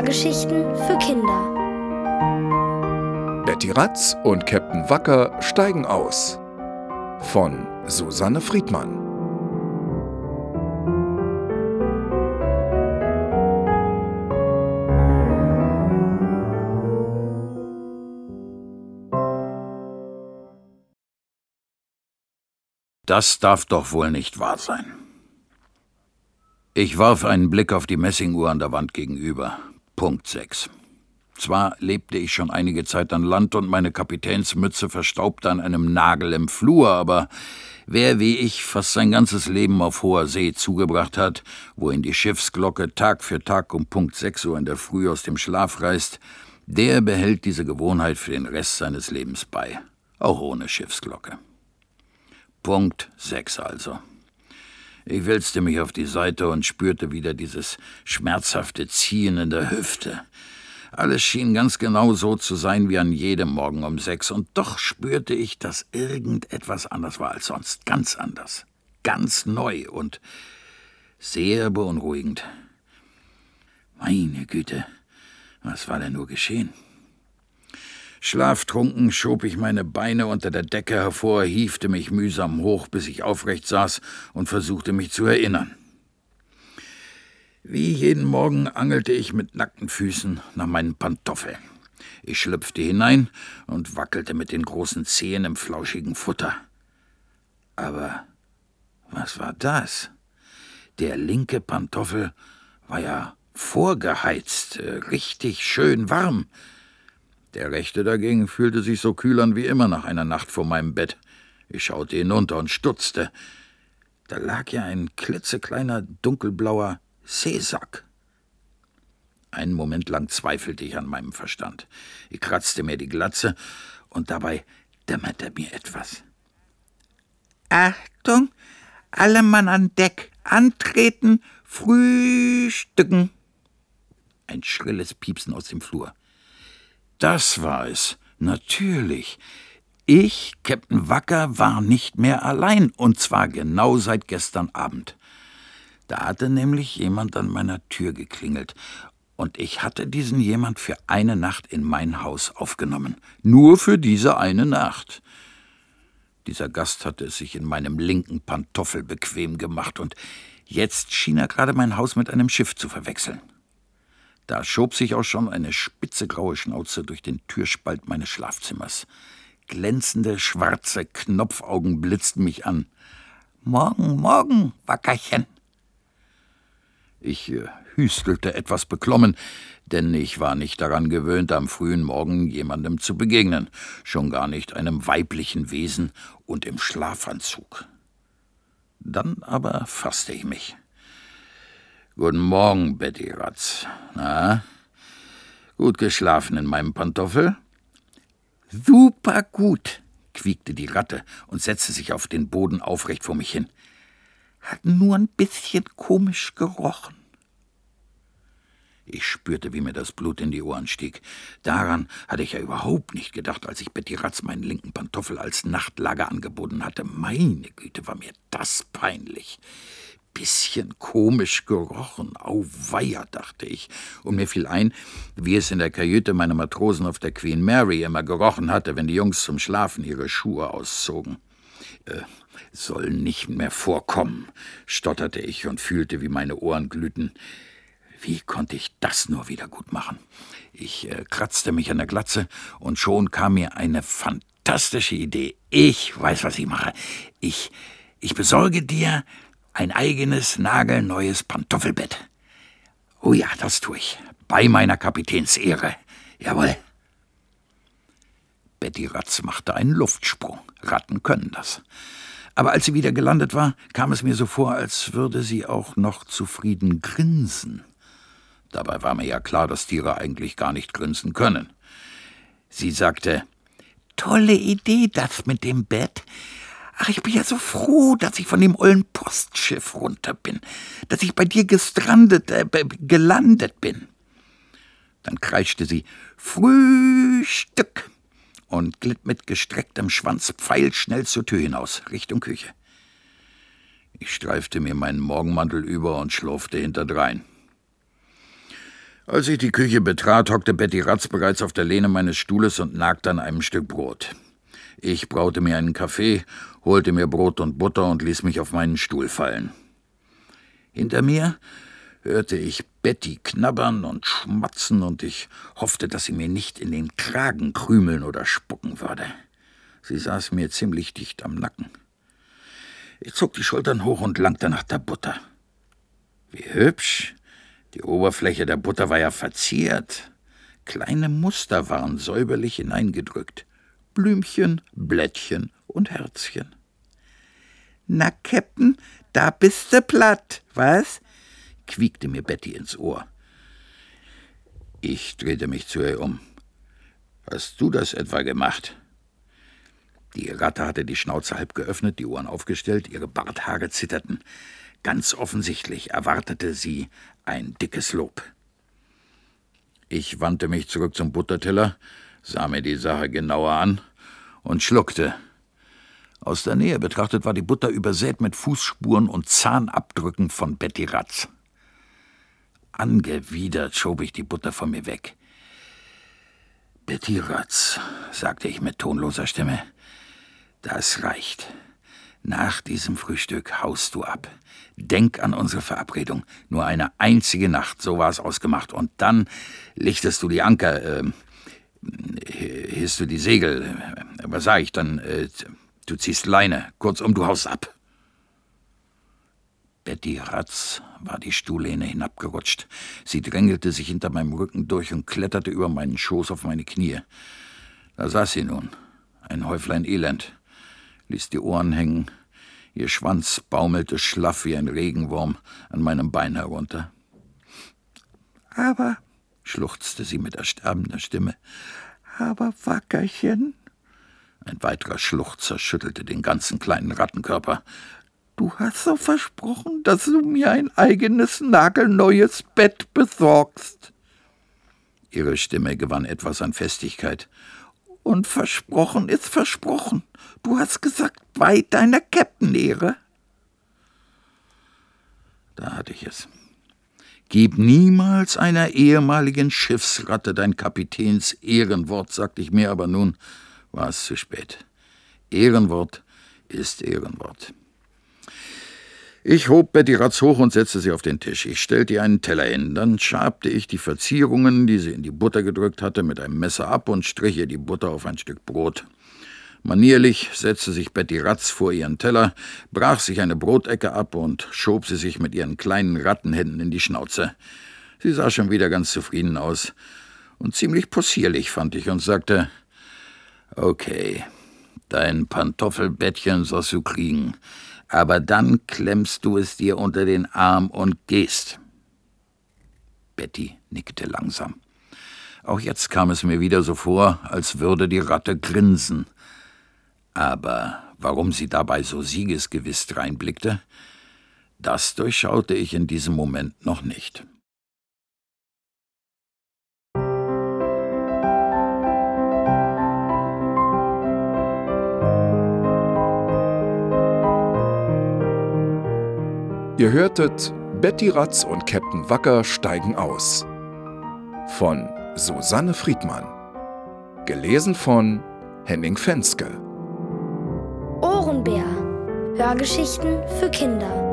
Hörgeschichten für Kinder. Betty Ratz und Captain Wacker steigen aus. Von Susanne Friedmann. Das darf doch wohl nicht wahr sein. Ich warf einen Blick auf die Messinguhr an der Wand gegenüber. Punkt 6. Zwar lebte ich schon einige Zeit an Land und meine Kapitänsmütze verstaubte an einem Nagel im Flur, aber wer wie ich fast sein ganzes Leben auf hoher See zugebracht hat, wohin die Schiffsglocke Tag für Tag um Punkt 6 Uhr in der Früh aus dem Schlaf reißt, der behält diese Gewohnheit für den Rest seines Lebens bei, auch ohne Schiffsglocke. Punkt 6 also. Ich wälzte mich auf die Seite und spürte wieder dieses schmerzhafte Ziehen in der Hüfte. Alles schien ganz genau so zu sein wie an jedem Morgen um 6, und doch spürte ich, dass irgendetwas anders war als sonst. Ganz anders. Ganz neu und sehr beunruhigend. Meine Güte, was war denn nur geschehen? Schlaftrunken schob ich meine Beine unter der Decke hervor, hiefte mich mühsam hoch, bis ich aufrecht saß und versuchte mich zu erinnern. Wie jeden Morgen angelte ich mit nackten Füßen nach meinen Pantoffeln. Ich schlüpfte hinein und wackelte mit den großen Zehen im flauschigen Futter. Aber was war das? Der linke Pantoffel war ja vorgeheizt, richtig schön warm. Der rechte dagegen fühlte sich so kühl an wie immer nach einer Nacht vor meinem Bett. Ich schaute hinunter und stutzte. Da lag ja ein klitzekleiner, dunkelblauer Seesack. Einen Moment lang zweifelte ich an meinem Verstand. Ich kratzte mir die Glatze und dabei dämmerte mir etwas. Achtung, alle Mann an Deck, antreten, frühstücken. Ein schrilles Piepsen aus dem Flur. Das war es, natürlich. Ich, Captain Wacker, war nicht mehr allein, und zwar genau seit gestern Abend. Da hatte nämlich jemand an meiner Tür geklingelt, und ich hatte diesen jemand für eine Nacht in mein Haus aufgenommen. Nur für diese eine Nacht. Dieser Gast hatte es sich in meinem linken Pantoffel bequem gemacht, und jetzt schien er gerade mein Haus mit einem Schiff zu verwechseln. Da schob sich auch schon eine spitze graue Schnauze durch den Türspalt meines Schlafzimmers. Glänzende, schwarze Knopfaugen blitzten mich an. »Morgen, morgen, Wackerchen!« Ich hüstelte etwas beklommen, denn ich war nicht daran gewöhnt, am frühen Morgen jemandem zu begegnen, schon gar nicht einem weiblichen Wesen und im Schlafanzug. Dann aber fasste ich mich. »Guten Morgen, Betty Ratz. Na, gut geschlafen in meinem Pantoffel?« »Super gut«, quiekte die Ratte und setzte sich auf den Boden aufrecht vor mich hin. »Hat nur ein bisschen komisch gerochen.« Ich spürte, wie mir das Blut in die Ohren stieg. Daran hatte ich ja überhaupt nicht gedacht, als ich Betty Ratz meinen linken Pantoffel als Nachtlager angeboten hatte. Meine Güte, war mir das peinlich. Bisschen komisch gerochen, auweia, dachte ich, und mir fiel ein, wie es in der Kajüte meiner Matrosen auf der Queen Mary immer gerochen hatte, wenn die Jungs zum Schlafen ihre Schuhe auszogen. Soll nicht mehr vorkommen, stotterte ich und fühlte, wie meine Ohren glühten. Wie konnte ich das nur wieder gut machen? Ich kratzte mich an der Glatze, und schon kam mir eine fantastische Idee. Ich weiß, was ich mache. Ich besorge dir ein eigenes, nagelneues Pantoffelbett. Oh ja, das tue ich. Bei meiner Kapitänsehre. Jawohl. Betty Ratz machte einen Luftsprung. Ratten können das. Aber als sie wieder gelandet war, kam es mir so vor, als würde sie auch noch zufrieden grinsen. Dabei war mir ja klar, dass Tiere eigentlich gar nicht grinsen können. Sie sagte, »Tolle Idee, das mit dem Bett. Ach, ich bin ja so froh, dass ich von dem ollen Postschiff runter bin, dass ich bei dir gelandet bin.« Dann kreischte sie »Frühstück« und glitt mit gestrecktem Schwanz pfeilschnell zur Tür hinaus, Richtung Küche. Ich streifte mir meinen Morgenmantel über und schlurfte hinterdrein. Als ich die Küche betrat, hockte Betty Ratz bereits auf der Lehne meines Stuhles und nagte an einem Stück Brot. Ich braute mir einen Kaffee, holte mir Brot und Butter und ließ mich auf meinen Stuhl fallen. Hinter mir hörte ich Betty knabbern und schmatzen, und ich hoffte, dass sie mir nicht in den Kragen krümeln oder spucken würde. Sie saß mir ziemlich dicht am Nacken. Ich zog die Schultern hoch und langte nach der Butter. Wie hübsch! Die Oberfläche der Butter war ja verziert. Kleine Muster waren säuberlich hineingedrückt. Blümchen, Blättchen und Herzchen. »Na, Käppen, da bist du platt, was?« quiekte mir Betty ins Ohr. Ich drehte mich zu ihr um. »Hast du das etwa gemacht?« Die Ratte hatte die Schnauze halb geöffnet, die Ohren aufgestellt, ihre Barthaare zitterten. Ganz offensichtlich erwartete sie ein dickes Lob. Ich wandte mich zurück zum Butterteller, sah mir die Sache genauer an und schluckte. Aus der Nähe betrachtet war die Butter übersät mit Fußspuren und Zahnabdrücken von Betty Ratz. Angewidert schob ich die Butter von mir weg. »Betty Ratz«, sagte ich mit tonloser Stimme, »das reicht. Nach diesem Frühstück haust du ab. Denk an unsere Verabredung. Nur eine einzige Nacht, so war es ausgemacht. Und dann lichtest du die Anker, hisst du die Segel, was sag ich dann, du ziehst Leine. Kurzum, du haust ab.« Betty Ratz war die Stuhllehne hinabgerutscht. Sie drängelte sich hinter meinem Rücken durch und kletterte über meinen Schoß auf meine Knie. Da saß sie nun, ein Häuflein Elend, ließ die Ohren hängen. Ihr Schwanz baumelte schlaff wie ein Regenwurm an meinem Bein herunter. »Aber«, schluchzte sie mit ersterbender Stimme, »aber Wackerchen«, ein weiterer Schluchzer schüttelte den ganzen kleinen Rattenkörper, »du hast so versprochen, dass du mir ein eigenes, nagelneues Bett besorgst.« Ihre Stimme gewann etwas an Festigkeit. »Und versprochen ist versprochen. Du hast gesagt, bei deiner Käppenehre.« Da hatte ich es. »Gib niemals einer ehemaligen Schiffsratte dein Kapitäns Ehrenwort«, sagte ich mir, aber nun war es zu spät. Ehrenwort ist Ehrenwort. Ich hob Betty Ratz hoch und setzte sie auf den Tisch. Ich stellte ihr einen Teller hin. Dann schabte ich die Verzierungen, die sie in die Butter gedrückt hatte, mit einem Messer ab und strich ihr die Butter auf ein Stück Brot. Manierlich setzte sich Betty Ratz vor ihren Teller, brach sich eine Brotecke ab und schob sie sich mit ihren kleinen Rattenhänden in die Schnauze. Sie sah schon wieder ganz zufrieden aus und ziemlich possierlich, fand ich, und sagte, »Okay, dein Pantoffelbettchen sollst du kriegen, aber dann klemmst du es dir unter den Arm und gehst.« Betty nickte langsam. Auch jetzt kam es mir wieder so vor, als würde die Ratte grinsen. Aber warum sie dabei so siegesgewiss dreinblickte, das durchschaute ich in diesem Moment noch nicht. Ihr hörtet Betty Ratz und Käpt'n Wacker steigen aus. Von Susanne Friedmann. Gelesen von Henning Fenske. Ohrenbär. Hörgeschichten für Kinder.